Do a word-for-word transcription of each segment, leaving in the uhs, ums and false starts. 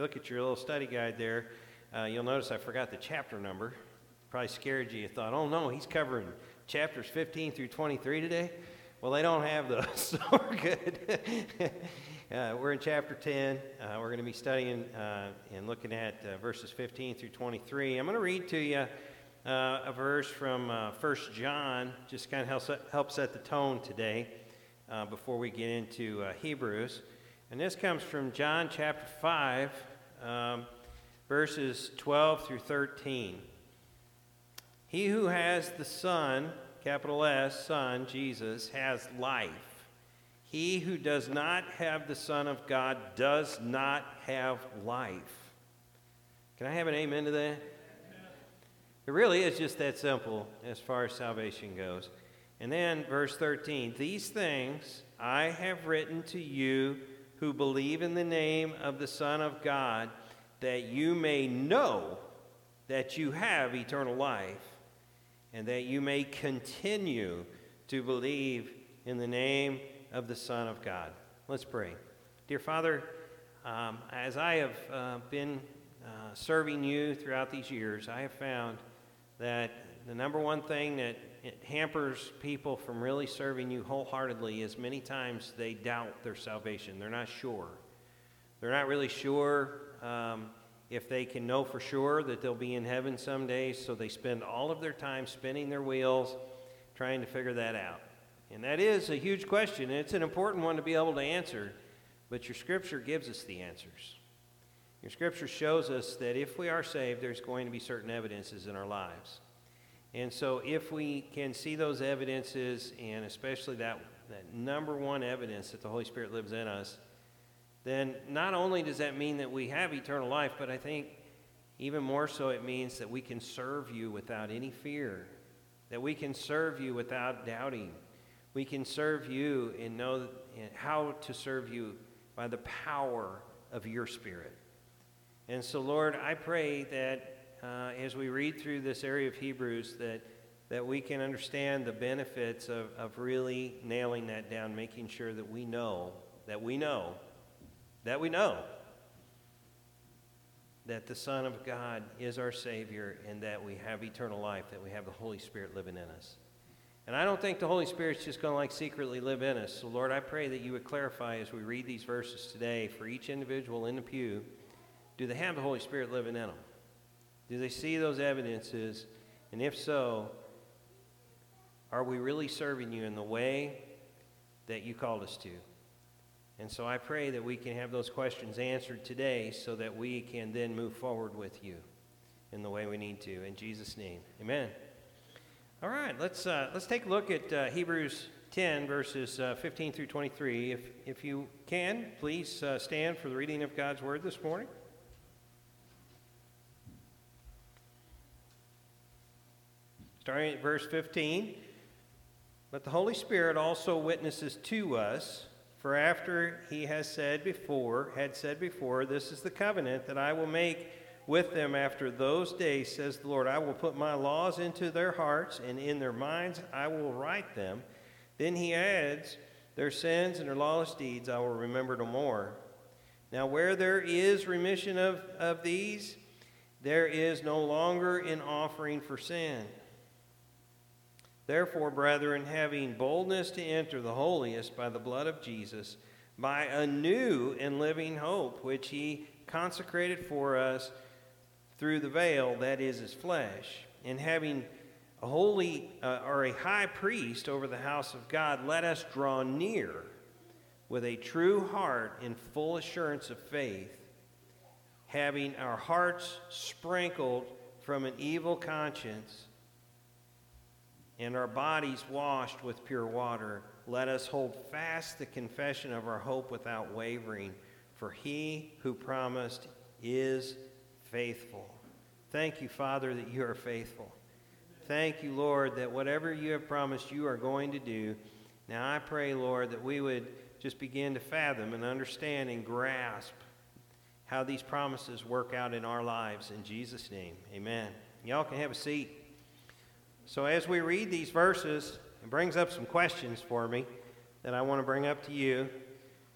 Look at your little study guide there. Uh, you'll notice I forgot the chapter number. Probably scared you. You thought, oh no, he's covering chapters fifteen through twenty-three today. Well, they don't have those, so we're good. uh, we're in chapter ten. Uh, we're going to be studying uh, and looking at uh, verses fifteen through twenty-three. I'm going to read to you uh, a verse from uh, First John, just kind of help set, help set the tone today uh, before we get into uh, Hebrews. And this comes from John chapter five. Um, verses twelve through thirteen. He who has the Son, capital S, Son, Jesus, has life. He who does not have the Son of God does not have life. Can I have an amen to that? Amen. It really is just that simple as far as salvation goes. And then verse thirteen, these things I have written to you who believe in the name of the Son of God, that you may know that you have eternal life, and that you may continue to believe in the name of the Son of God. Let's pray. Dear Father, um, as I have uh, been uh, serving you throughout these years, I have found that the number one thing that it hampers people from really serving you wholeheartedly is many times they doubt their salvation. They're not sure. They're not really sure um, if they can know for sure that they'll be in heaven someday, so they spend all of their time spinning their wheels trying to figure that out. And that is a huge question, and it's an important one to be able to answer, but your Scripture gives us the answers. Your Scripture shows us that if we are saved, there's going to be certain evidences in our lives. And so if we can see those evidences, and especially that, that number one evidence that the Holy Spirit lives in us, then not only does that mean that we have eternal life, but I think even more so it means that we can serve you without any fear, that we can serve you without doubting. We can serve you and know how to serve you by the power of your Spirit. And so, Lord, I pray that Uh, as we read through this area of Hebrews, that, that we can understand the benefits of, of really nailing that down, making sure that we know, that we know, that we know that the Son of God is our Savior and that we have eternal life, that we have the Holy Spirit living in us. And I don't think the Holy Spirit's just going to like secretly live in us. So, Lord, I pray that you would clarify as we read these verses today for each individual in the pew, do they have the Holy Spirit living in them? Do they see those evidences? And if so, are we really serving you in the way that you called us to? And so I pray that we can have those questions answered today so that we can then move forward with you in the way we need to. In Jesus' name, amen. All right, let's uh, let's take a look at uh, Hebrews ten, verses uh, fifteen through twenty-three. If, if you can, please uh, stand for the reading of God's Word this morning. Starting at verse fifteen, but the Holy Spirit also witnesses to us, for after he has said before, had said before, this is the covenant that I will make with them after those days, says the Lord. I will put my laws into their hearts, and in their minds I will write them. Then he adds, their sins and their lawless deeds I will remember no more. Now where there is remission of, of these, there is no longer an offering for sin. Therefore, brethren, having boldness to enter the holiest by the blood of Jesus, by a new and living hope, which he consecrated for us through the veil, that is his flesh, and having a holy uh, or a high priest over the house of God, let us draw near with a true heart in full assurance of faith, having our hearts sprinkled from an evil conscience, and our bodies washed with pure water. Let us hold fast the confession of our hope without wavering, for he who promised is faithful. Thank you, Father, that you are faithful. Thank you, Lord, that whatever you have promised you are going to do. Now I pray, Lord, that we would just begin to fathom and understand and grasp how these promises work out in our lives. In Jesus' name, amen. Y'all can have a seat. So as we read these verses, it brings up some questions for me that I want to bring up to you.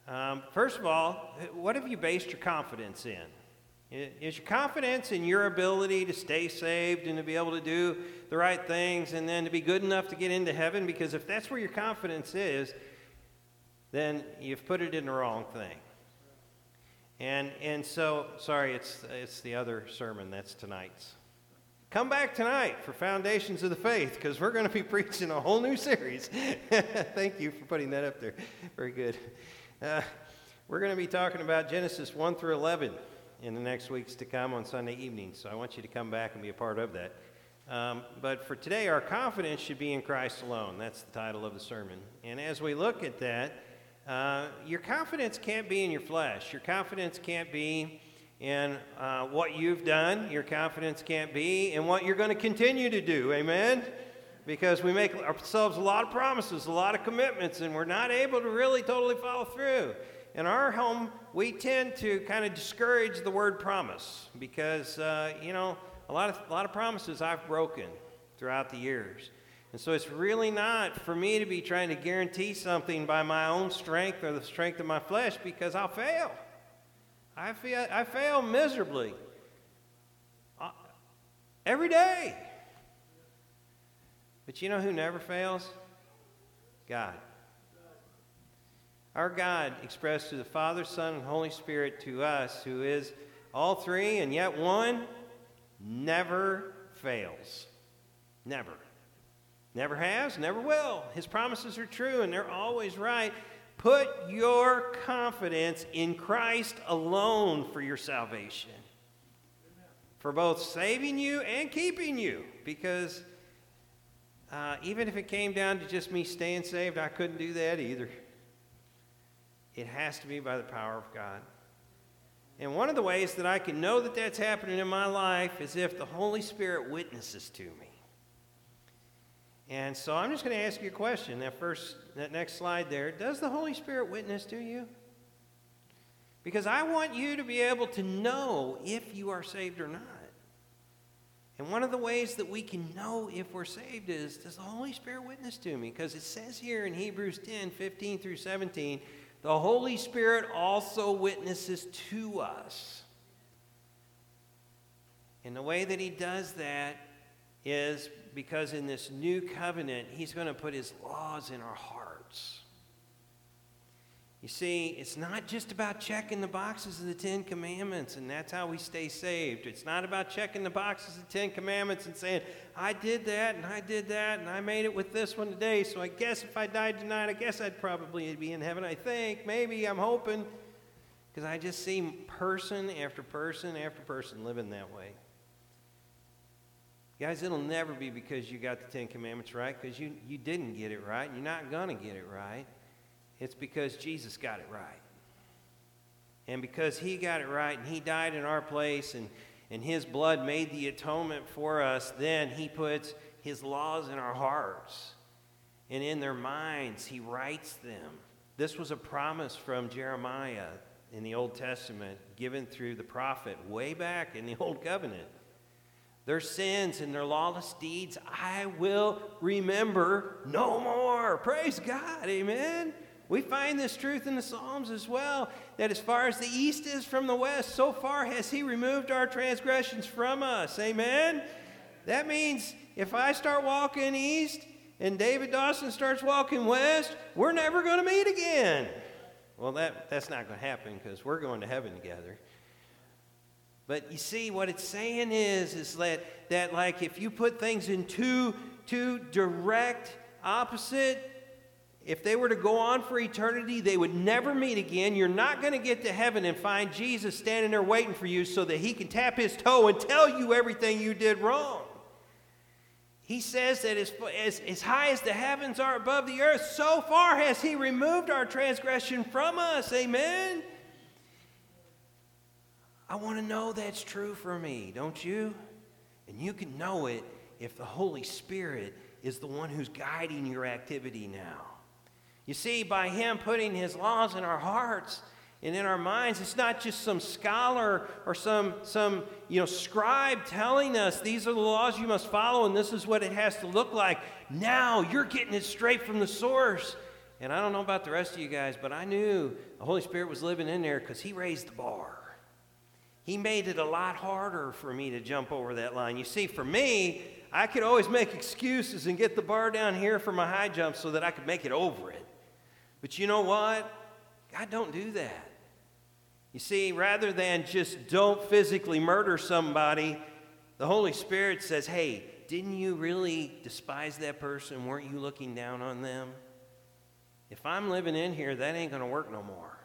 Um, first of all, what have you based your confidence in? Is your confidence in your ability to stay saved and to be able to do the right things and then to be good enough to get into heaven? Because if that's where your confidence is, then you've put it in the wrong thing. And and so, sorry, it's it's the other sermon. That's tonight's. Come back tonight for Foundations of the Faith, because we're going to be preaching a whole new series. Thank you for putting that up there. Very good. Uh, we're going to be talking about Genesis one through eleven in the next weeks to come on Sunday evenings. So I want you to come back and be a part of that. Um, but for today, our confidence should be in Christ alone. That's the title of the sermon. And as we look at that, uh, your confidence can't be in your flesh. Your confidence can't be in uh, what you've done. Your confidence can't be in what you're going to continue to do. Amen? Because we make ourselves a lot of promises, a lot of commitments, and we're not able to really totally follow through. In our home, we tend to kind of discourage the word promise because, uh, you know, a lot of a lot of promises I've broken throughout the years. And so it's really not for me to be trying to guarantee something by my own strength or the strength of my flesh, because I'll fail. I feel I fail miserably uh, every day. But you know who never fails? God. Our God expressed to the Father, Son, and Holy Spirit to us, who is all three and yet one, never fails. Never. Never has, never will. His promises are true and they're always right. Put your confidence in Christ alone for your salvation. For both saving you and keeping you. Because uh, even if it came down to just me staying saved, I couldn't do that either. It has to be by the power of God. And one of the ways that I can know that that's happening in my life is if the Holy Spirit witnesses to me. And so I'm just going to ask you a question. That first, that next slide there, does the Holy Spirit witness to you? Because I want you to be able to know if you are saved or not. And one of the ways that we can know if we're saved is, does the Holy Spirit witness to me? Because it says here in Hebrews ten, fifteen through seventeen, the Holy Spirit also witnesses to us. And the way that he does that is because in this new covenant, he's going to put his laws in our hearts. You see, it's not just about checking the boxes of the Ten Commandments, and that's how we stay saved. It's not about checking the boxes of the Ten Commandments and saying, I did that, and I did that, and I made it with this one today, so I guess if I died tonight, I guess I'd probably be in heaven, I think. Maybe, I'm hoping. Because I just see person after person after person living that way. Guys, it'll never be because you got the Ten Commandments right, because you, you didn't get it right, and you're not going to get it right. It's because Jesus got it right. And because he got it right and he died in our place and, and his blood made the atonement for us, then he puts his laws in our hearts. And in their minds, he writes them. This was a promise from Jeremiah in the Old Testament given through the prophet way back in the Old Covenant. Their sins and their lawless deeds I will remember no more. Praise God, amen? We find this truth in the Psalms as well, that as far as the east is from the west, so far has he removed our transgressions from us. Amen? That means if I start walking east and David Dawson starts walking west, we're never going to meet again. Well, that, that's not going to happen because we're going to heaven together. But you see, what it's saying is, is that, that like if you put things in two, two direct opposite, if they were to go on for eternity, they would never meet again. You're not going to get to heaven and find Jesus standing there waiting for you so that he can tap his toe and tell you everything you did wrong. He says that as, as, as high as the heavens are above the earth, so far has he removed our transgression from us. Amen? I want to know that's true for me, don't you? And you can know it if the Holy Spirit is the one who's guiding your activity now. You see, by him putting his laws in our hearts and in our minds, it's not just some scholar or some, some you know, scribe telling us these are the laws you must follow and this is what it has to look like. Now you're getting it straight from the source. And I don't know about the rest of you guys, but I knew the Holy Spirit was living in there because he raised the bar. He made it a lot harder for me to jump over that line. You see, for me, I could always make excuses and get the bar down here for my high jump so that I could make it over it. But you know what? God don't do that. You see, rather than just don't physically murder somebody, the Holy Spirit says, hey, didn't you really despise that person? Weren't you looking down on them? If I'm living in here, that ain't going to work no more.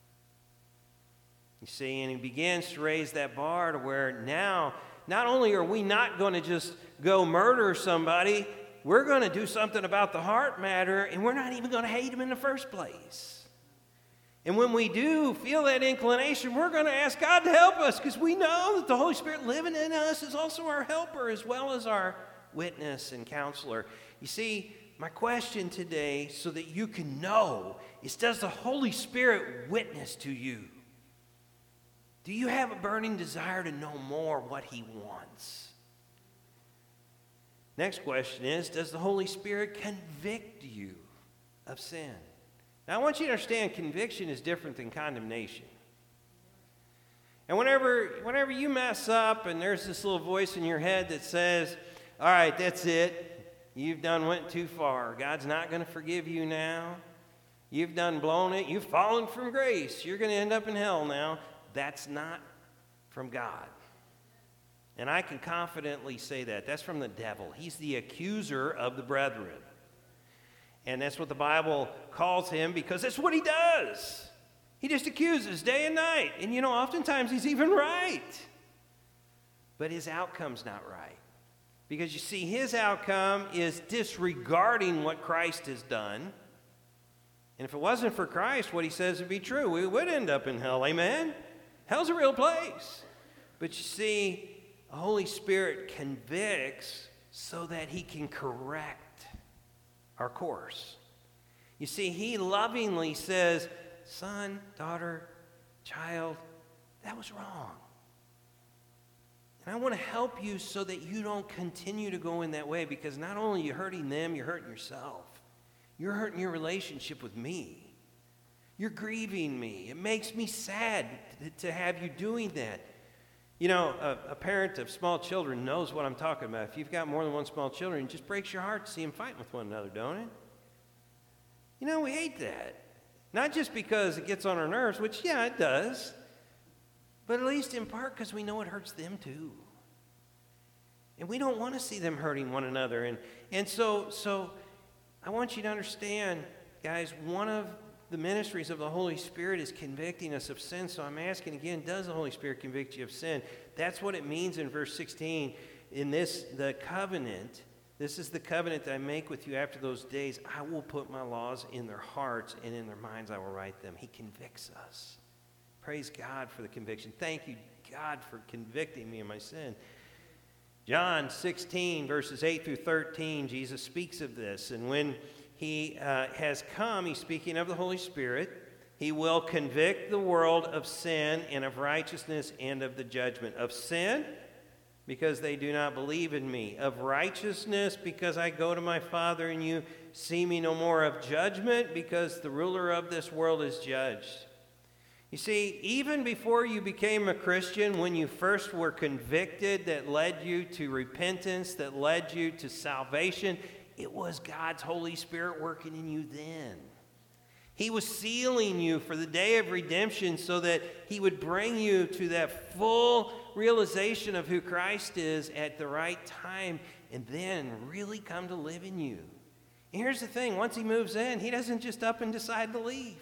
You see, and he begins to raise that bar to where now, not only are we not going to just go murder somebody, we're going to do something about the heart matter, and we're not even going to hate them in the first place. And when we do feel that inclination, we're going to ask God to help us because we know that the Holy Spirit living in us is also our helper as well as our witness and counselor. You see, my question today, so that you can know, is does the Holy Spirit witness to you? Do you have a burning desire to know more what he wants? Next question is, does the Holy Spirit convict you of sin? Now, I want you to understand conviction is different than condemnation. And whenever, whenever you mess up and there's this little voice in your head that says, all right, that's it. You've done went too far. God's not going to forgive you now. You've done blown it. You've fallen from grace. You're going to end up in hell now. That's not from God. And I can confidently say that. That's from the devil. He's the accuser of the brethren. And that's what the Bible calls him because that's what he does. He just accuses day and night. And you know, oftentimes he's even right. But his outcome's not right. Because you see, his outcome is disregarding what Christ has done. And if it wasn't for Christ, what he says would be true. We would end up in hell. Amen? Hell's a real place. But you see, the Holy Spirit convicts so that he can correct our course. You see, he lovingly says, son, daughter, child, that was wrong. And I want to help you so that you don't continue to go in that way, because not only are you hurting them, you're hurting yourself. You're hurting your relationship with me. You're grieving me. It makes me sad to have you doing that. You know, a, a parent of small children knows what I'm talking about. If you've got more than one small children, it just breaks your heart to see them fighting with one another, don't it? You know, we hate that. Not just because it gets on our nerves, which, yeah, it does, but at least in part because we know it hurts them too. And we don't want to see them hurting one another. And, and so, so I want you to understand, guys, one of the ministries of the Holy Spirit is convicting us of sin. So I'm asking again, does the Holy Spirit convict you of sin? That's what it means in verse sixteen. In this, the covenant, this is the covenant that I make with you after those days. I will put my laws in their hearts, and in their minds I will write them. He convicts us. Praise God for the conviction. Thank you, God, for convicting me of my sin. John sixteen, verses eight through thirteen, Jesus speaks of this. And when he uh, has come, he's speaking of the Holy Spirit, he will convict the world of sin and of righteousness and of the judgment. Of sin, because they do not believe in me. Of righteousness, because I go to my Father and you see me no more. Of judgment, because the ruler of this world is judged. You see, even before you became a Christian, when you first were convicted, that led you to repentance, that led you to salvation, it was God's Holy Spirit working in you then. He was sealing you for the day of redemption so that he would bring you to that full realization of who Christ is at the right time and then really come to live in you. And here's the thing, once he moves in, he doesn't just up and decide to leave.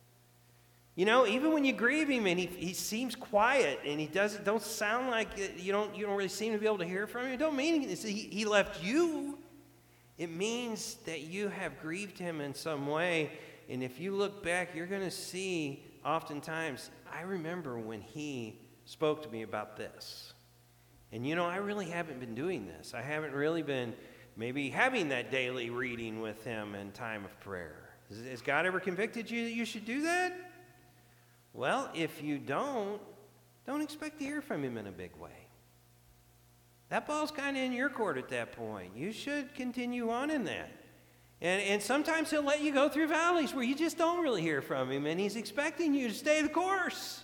You know, even when you grieve him and he, he seems quiet and he doesn't don't sound like you don't you don't really seem to be able to hear from him, it don't mean he, he left you. It means that you have grieved him in some way. And if you look back, you're going to see oftentimes, I remember when he spoke to me about this. And you know, I really haven't been doing this. I haven't really been maybe having that daily reading with him in time of prayer. Has God ever convicted you that you should do that? Well, if you don't, don't expect to hear from him in a big way. That ball's kind of in your court at that point. You should continue on in that. And, and sometimes he'll let you go through valleys where you just don't really hear from him, and he's expecting you to stay the course.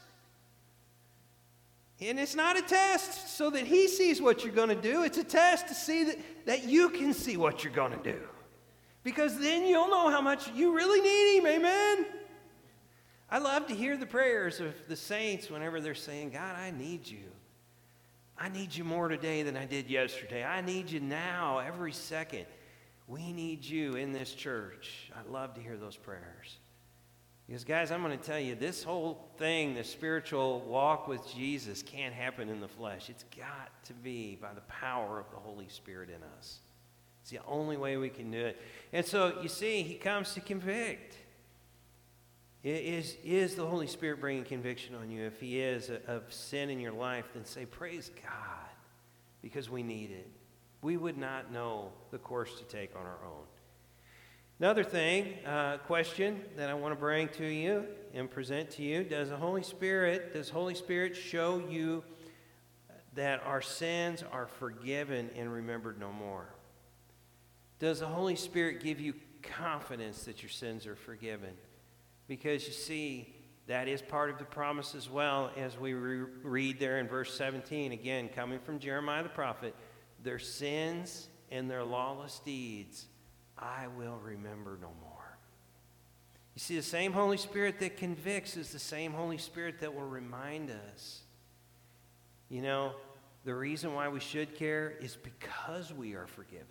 And it's not a test so that he sees what you're going to do. It's a test to see that, that you can see what you're going to do. Because then you'll know how much you really need him, amen? I love to hear the prayers of the saints whenever they're saying, God, I need you. I need you more today than I did yesterday. I need you now, every second. We need you in this church. I love to hear those prayers. Because, guys, I'm going to tell you, this whole thing, the spiritual walk with Jesus, can't happen in the flesh. It's got to be by the power of the Holy Spirit in us. It's the only way we can do it. And so, you see, he comes to convict. Is, is the Holy Spirit bringing conviction on you? If he is, of sin in your life, then say, praise God, because we need it. We would not know the course to take on our own. Another thing, uh, question that I want to bring to you and present to you, does the Holy Spirit, does Holy Spirit show you that our sins are forgiven and remembered no more? Does the Holy Spirit give you confidence that your sins are forgiven? Because you see, that is part of the promise as well, as we re- read there in verse seventeen, again, coming from Jeremiah the prophet, their sins and their lawless deeds I will remember no more. You see, the same Holy Spirit that convicts is the same Holy Spirit that will remind us. You know, the reason why we should care is because we are forgiven.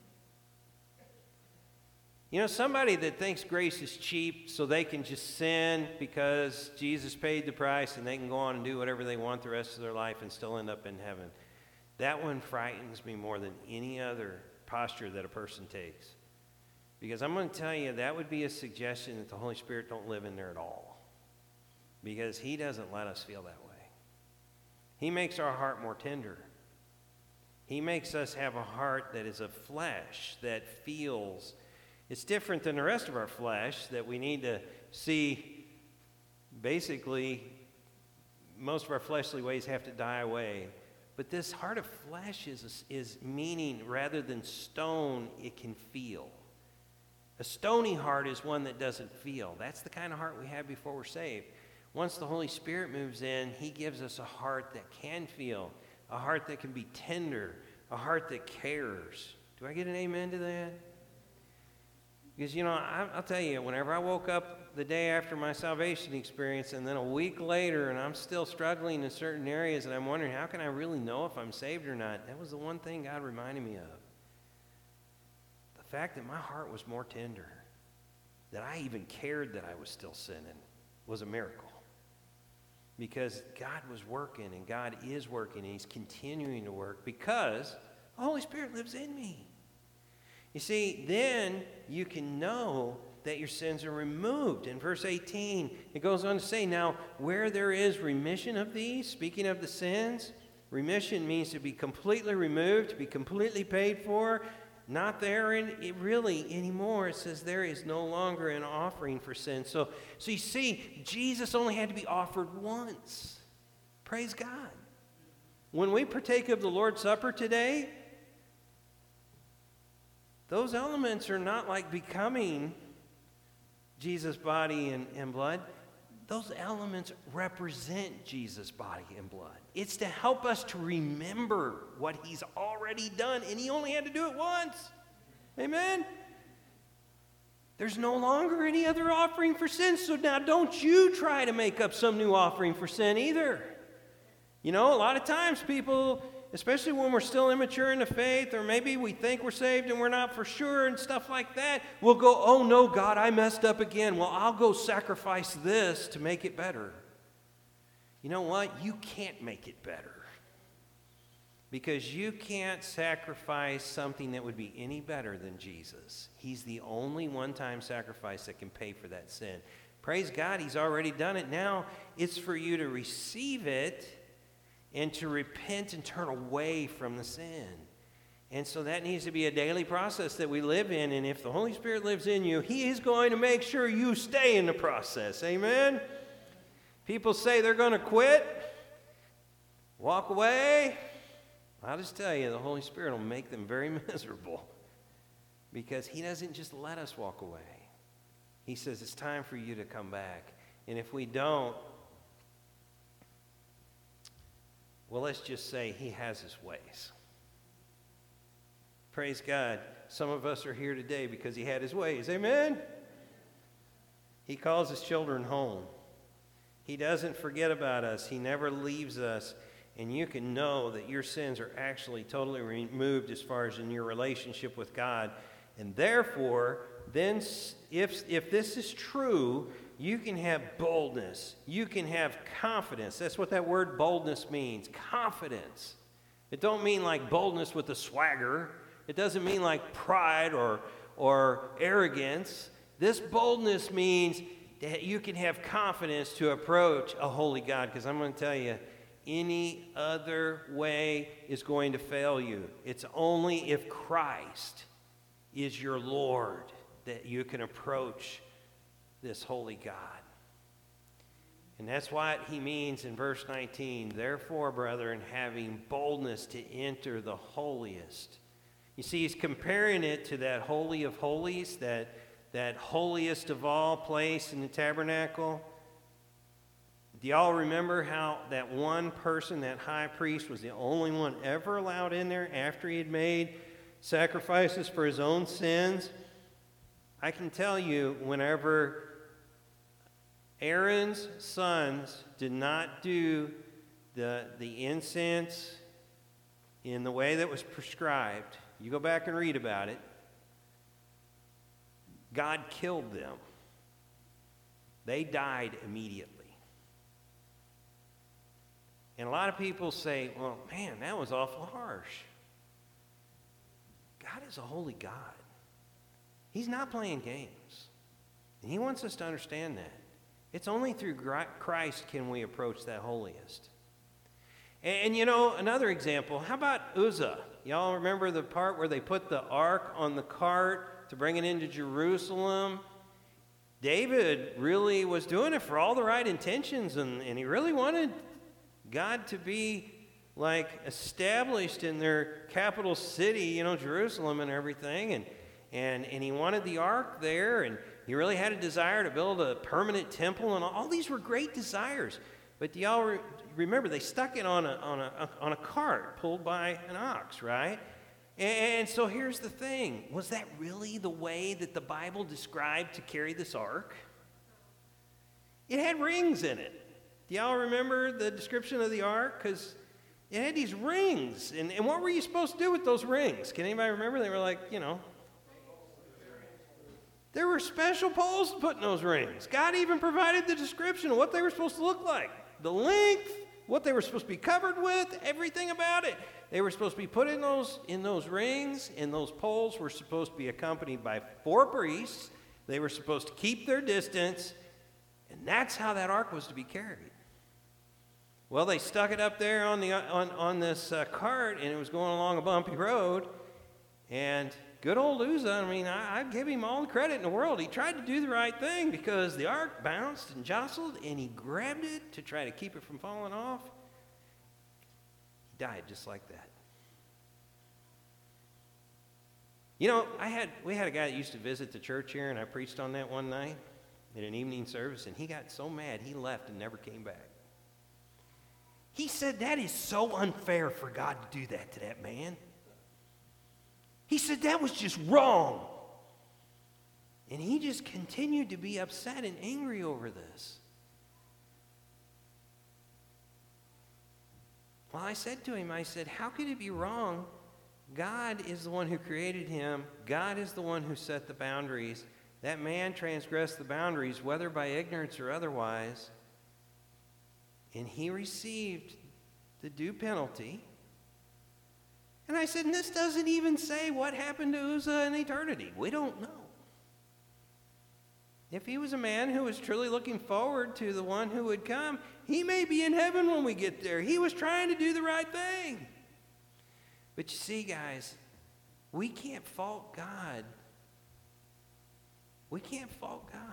You know, somebody that thinks grace is cheap so they can just sin because Jesus paid the price and they can go on and do whatever they want the rest of their life and still end up in heaven. That one frightens me more than any other posture that a person takes. Because I'm going to tell you, that would be a suggestion that the Holy Spirit don't live in there at all. Because he doesn't let us feel that way. He makes our heart more tender. He makes us have a heart that is of flesh, that feels. It's different than the rest of our flesh, that we need to see, basically, most of our fleshly ways have to die away. But this heart of flesh is, is meaning, rather than stone, it can feel. A stony heart is one that doesn't feel. That's the kind of heart we have before we're saved. Once the Holy Spirit moves in, he gives us a heart that can feel, a heart that can be tender, a heart that cares. Do I get an amen to that? Because, you know, I, I'll tell you, whenever I woke up the day after my salvation experience and then a week later and I'm still struggling in certain areas and I'm wondering, how can I really know if I'm saved or not? That was the one thing God reminded me of. The fact that my heart was more tender, that I even cared that I was still sinning, was a miracle. Because God was working, and God is working, and he's continuing to work because the Holy Spirit lives in me. You see, then you can know that your sins are removed. In verse eighteen, it goes on to say, now, where there is remission of these, speaking of the sins, remission means to be completely removed, to be completely paid for. Not there in, it really anymore. It says there is no longer an offering for sin. So, so you see, Jesus only had to be offered once. Praise God. When we partake of the Lord's Supper today, those elements are not like becoming Jesus' body and, and blood. Those elements represent Jesus' body and blood. It's to help us to remember what he's already done, and he only had to do it once. Amen? There's no longer any other offering for sin, so now don't you try to make up some new offering for sin either. You know, a lot of times people, especially when we're still immature in the faith, or maybe we think we're saved and we're not for sure and stuff like that, we'll go, oh no, God, I messed up again. Well, I'll go sacrifice this to make it better. You know what? You can't make it better. Because you can't sacrifice something that would be any better than Jesus. He's the only one-time sacrifice that can pay for that sin. Praise God, he's already done it. Now it's for you to receive it and to repent and turn away from the sin. And so that needs to be a daily process that we live in. And if the Holy Spirit lives in you, he is going to make sure you stay in the process. Amen? People say they're going to quit, walk away. I'll just tell you, the Holy Spirit will make them very miserable. because he doesn't just let us walk away. He says it's time for you to come back. And if we don't, well, let's just say he has his ways. Praise God. Some of us are here today because he had his ways. Amen? He calls his children home. He doesn't forget about us. He never leaves us. And you can know that your sins are actually totally removed as far as in your relationship with God. And therefore, then if, if this is true, you can have boldness. You can have confidence. That's what that word boldness means. Confidence. It don't mean like boldness with a swagger. It doesn't mean like pride or, or arrogance. This boldness means that you can have confidence to approach a holy God. Because I'm going to tell you, any other way is going to fail you. It's only if Christ is your Lord that you can approach this holy God. And that's what he means in verse nineteen. Therefore, brethren, having boldness to enter the holiest. You see, he's comparing it to that holy of holies, that, that holiest of all place in the tabernacle. Do y'all remember how that one person, that high priest, was the only one ever allowed in there after he had made sacrifices for his own sins? I can tell you, whenever Aaron's sons did not do the, the incense in the way that was prescribed, you go back and read about it, God killed them. They died immediately. And a lot of people say, well, man, that was awful harsh. God is a holy God. He's not playing games. And he wants us to understand that. It's only through Christ can we approach that holiest. And, and you know, another example, how about Uzzah? Y'all remember the part where they put the ark on the cart to bring it into Jerusalem? David really was doing it for all the right intentions, and, and he really wanted God to be like established in their capital city, you know, Jerusalem and everything. And, and, and he wanted the ark there, and he really had a desire to build a permanent temple, and all, all these were great desires. But do y'all re- remember, they stuck it on a, on, a, on a cart pulled by an ox, right? And, and so here's the thing. Was that really the way that the Bible described to carry this ark? It had rings in it. Do y'all remember the description of the ark? Because it had these rings. And, and what were you supposed to do with those rings? Can anybody remember? They were like, you know, there were special poles to put in those rings. God even provided the description of what they were supposed to look like. The length, what they were supposed to be covered with, everything about it. They were supposed to be put in those, in those rings, and those poles were supposed to be accompanied by four priests. They were supposed to keep their distance, and that's how that ark was to be carried. Well, they stuck it up there on, the, on, on this uh, cart, and it was going along a bumpy road, and good old Uzzah, I mean, I, I give him all the credit in the world. He tried to do the right thing because the ark bounced and jostled, and he grabbed it to try to keep it from falling off. He died just like that. You know, I had we had a guy that used to visit the church here, and I preached on that one night in an evening service, and he got so mad he left and never came back. He said, that is so unfair for God to do that to that man. He said, that was just wrong. And he just continued to be upset and angry over this. Well, I said to him, I said, how could it be wrong? God is the one who created him. God is the one who set the boundaries. That man transgressed the boundaries, whether by ignorance or otherwise. And he received the due penalty. And I said, and this doesn't even say what happened to Uzzah in eternity. We don't know. If he was a man who was truly looking forward to the one who would come, he may be in heaven when we get there. He was trying to do the right thing. But you see, guys, we can't fault God. We can't fault God.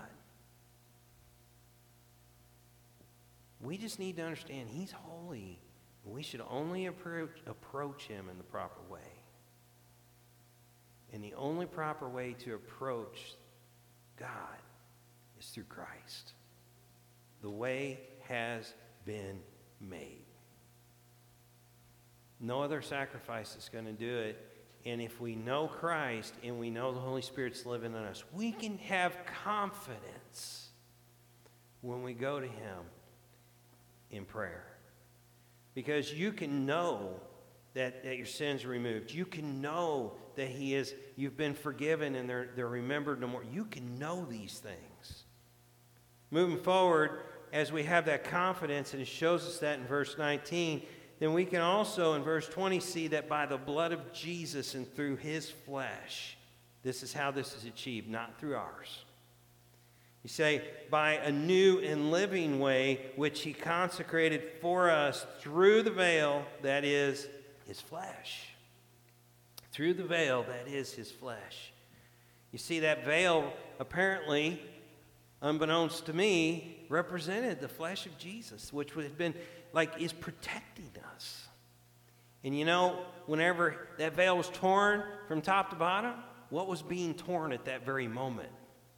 We just need to understand he's holy. We should only approach, approach him in the proper way. And the only proper way to approach God is through Christ. The way has been made. No other sacrifice is going to do it. And if we know Christ and we know the Holy Spirit's living in us, we can have confidence when we go to Him in prayer. Because you can know that, that your sins are removed. You can know that He is, you've been forgiven and they're, they're remembered no more. You can know these things. Moving forward, as we have that confidence, and it shows us that in verse nineteen, then we can also, in verse twenty, see that by the blood of Jesus and through His flesh, this is how this is achieved, not through ours. You say, by a new and living way, which He consecrated for us through the veil, that is His flesh. Through the veil, that is His flesh. You see, that veil, apparently, unbeknownst to me, represented the flesh of Jesus, which had been, like, is protecting us. And you know, whenever that veil was torn from top to bottom, what was being torn at that very moment?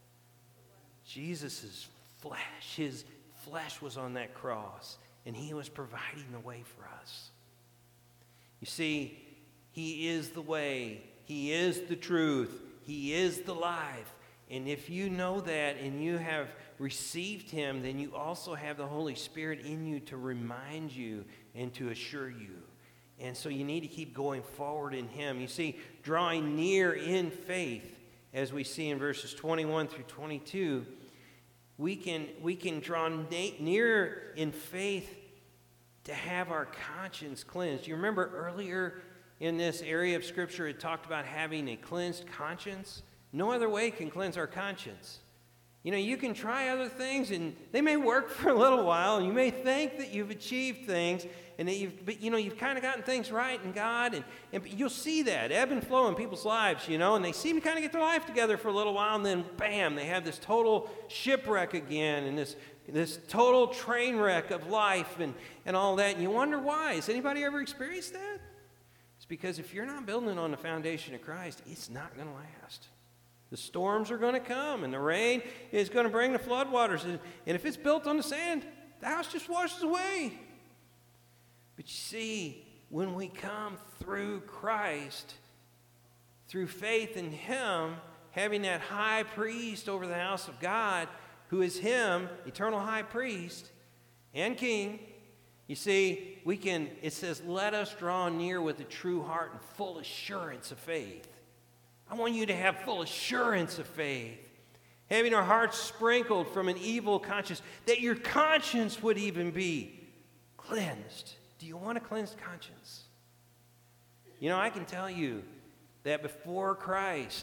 Jesus' flesh. His flesh was on that cross, and He was providing the way for us. You see, He is the way. He is the truth. He is the life. And if you know that and you have received Him, then you also have the Holy Spirit in you to remind you and to assure you. And so you need to keep going forward in Him. You see, drawing near in faith, as we see in verses twenty-one through twenty-two, we can, we can draw na- near in faith to have our conscience cleansed. You remember earlier in this area of Scripture, it talked about having a cleansed conscience? No other way can cleanse our conscience. You know, you can try other things, and they may work for a little while, and you may think that you've achieved things, and that you've, but, you know, you've kind of gotten things right in God, and, and you'll see that ebb and flow in people's lives, you know, and they seem to kind of get their life together for a little while, and then, bam, they have this total shipwreck again, and this this total train wreck of life, and, and all that, and you wonder why. Has anybody ever experienced that? It's because if you're not building on the foundation of Christ, it's not going to last. The storms are going to come, and the rain is going to bring the floodwaters. And, and if it's built on the sand, the house just washes away. But you see, when we come through Christ, through faith in Him, having that high priest over the house of God, who is Him, eternal high priest and king, you see, we can, it says, let us draw near with a true heart and full assurance of faith. I want you to have full assurance of faith, having our hearts sprinkled from an evil conscience, that your conscience would even be cleansed. Do you want a cleansed conscience? You know, I can tell you that before Christ,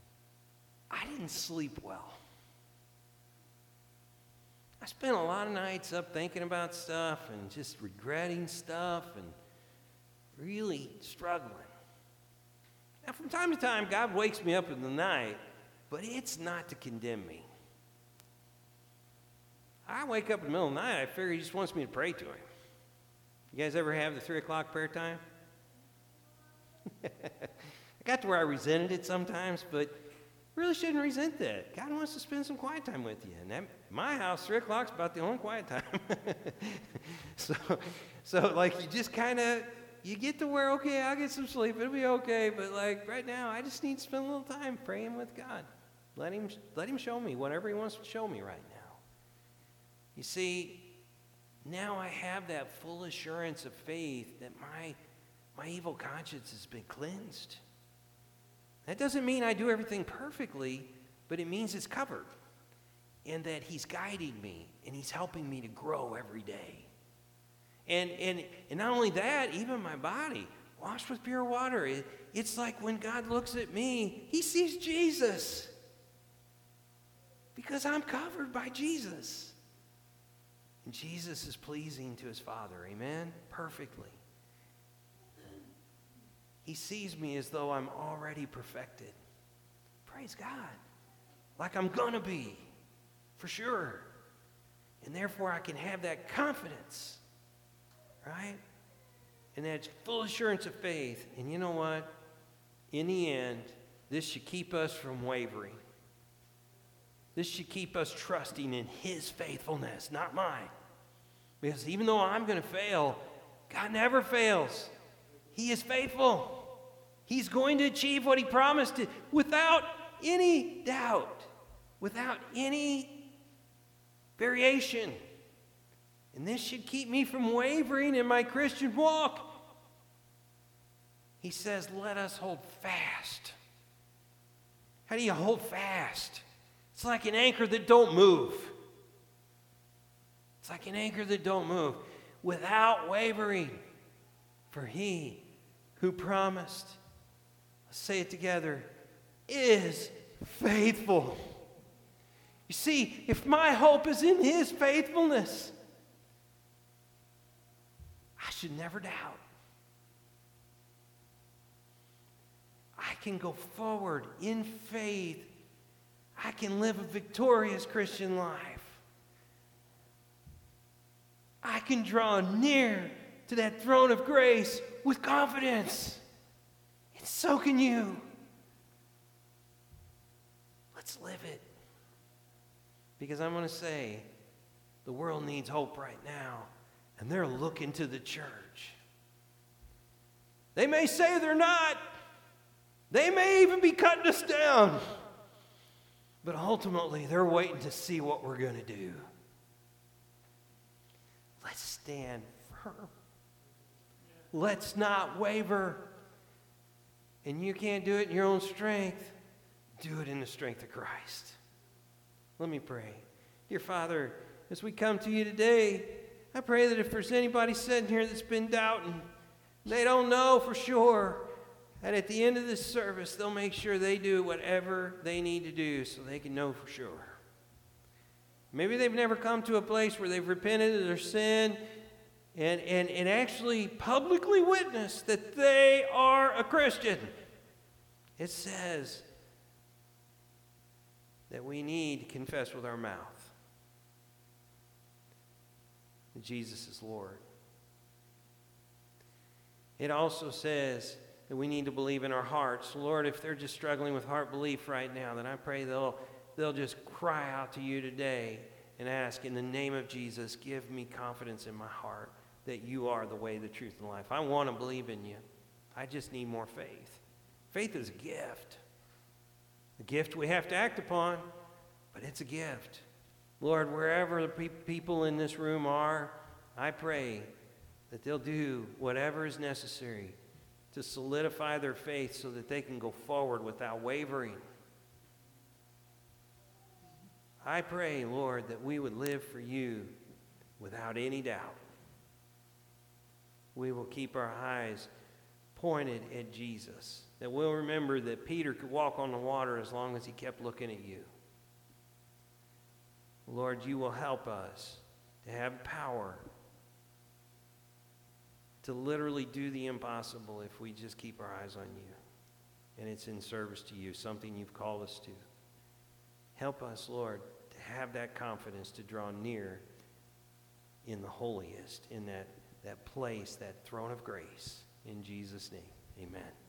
I didn't sleep well. I spent a lot of nights up thinking about stuff and just regretting stuff and really struggling. Now, from time to time, God wakes me up in the night, but it's not to condemn me. I wake up in the middle of the night, I figure He just wants me to pray to Him. You guys ever have the three o'clock prayer time? I got to where I resented it sometimes, but really shouldn't resent that. God wants to spend some quiet time with you. And at my house, three o'clock's about the only quiet time. so, so, like, you just kind of, you get to where, okay, I'll get some sleep. It'll be okay. But, like, right now, I just need to spend a little time praying with God. Let him, let him show me whatever He wants to show me right now. You see, now I have that full assurance of faith that my, my evil conscience has been cleansed. That doesn't mean I do everything perfectly, but it means it's covered. And that He's guiding me, and He's helping me to grow every day. And, and, and not only that, even my body, washed with pure water. It, it's like when God looks at me, He sees Jesus. Because I'm covered by Jesus. And Jesus is pleasing to His Father, amen? Perfectly. He sees me as though I'm already perfected. Praise God. Like I'm going to be, for sure. And therefore I can have that confidence, right? And that full assurance of faith. And you know what? In the end, this should keep us from wavering. This should keep us trusting in His faithfulness, not mine. Because even though I'm going to fail, God never fails. He is faithful. He's going to achieve what He promised to, without any doubt, without any variation. And this should keep me from wavering in my Christian walk. He says, let us hold fast. How do you hold fast? It's like an anchor that don't move. It's like an anchor that don't move. Without wavering. For He who promised, let's say it together, is faithful. You see, if my hope is in His faithfulness, I should never doubt. I can go forward in faith. I can live a victorious Christian life. I can draw near to that throne of grace with confidence. And so can you. Let's live it. Because I'm going to say, the world needs hope right now. And they're looking to the church. They may say they're not. They may even be cutting us down. But ultimately, they're waiting to see what we're going to do. Let's stand firm. Let's not waver. And you can't do it in your own strength. Do it in the strength of Christ. Let me pray. Dear Father, as we come to you today, I pray that if there's anybody sitting here that's been doubting, they don't know for sure, and at the end of this service, they'll make sure they do whatever they need to do so they can know for sure. Maybe they've never come to a place where they've repented of their sin and, and, and actually publicly witnessed that they are a Christian. It says that we need to confess with our mouth that Jesus is Lord. It also says that we need to believe in our hearts. Lord, if they're just struggling with heart belief right now, then I pray they'll, they'll just cry out to you today and ask, in the name of Jesus, give me confidence in my heart that you are the way, the truth, and life. I want to believe in you. I just need more faith. Faith is a gift. A gift we have to act upon, but it's a gift. Lord, wherever the pe- people in this room are, I pray that they'll do whatever is necessary to solidify their faith so that they can go forward without wavering. I pray, Lord, that we would live for you without any doubt. We will keep our eyes pointed at Jesus, that we'll remember that Peter could walk on the water as long as he kept looking at you. Lord, you will help us to have power to literally do the impossible if we just keep our eyes on you. And it's in service to you, something you've called us to. Help us, Lord, to have that confidence to draw near in the holiest, in that, that place, that throne of grace. In Jesus' name, amen.